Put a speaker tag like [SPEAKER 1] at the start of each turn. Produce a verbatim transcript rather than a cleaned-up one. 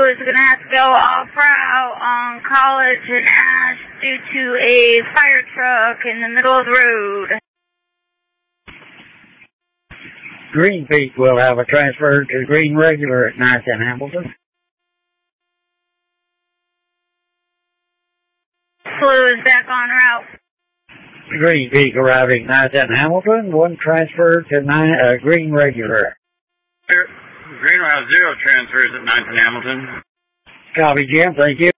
[SPEAKER 1] is going to have to go off-route on College and Ash due to a fire truck in the middle of the road.
[SPEAKER 2] Green Peak will have a transfer to Green Regular at ninth and Hamilton.
[SPEAKER 1] Blue is back on route.
[SPEAKER 2] Green Peak arriving ninth and Hamilton, one transfer to nine, uh, Green Regular.
[SPEAKER 3] Green will have zero transfers at ninth and Hamilton.
[SPEAKER 2] Copy, Jim. Thank you.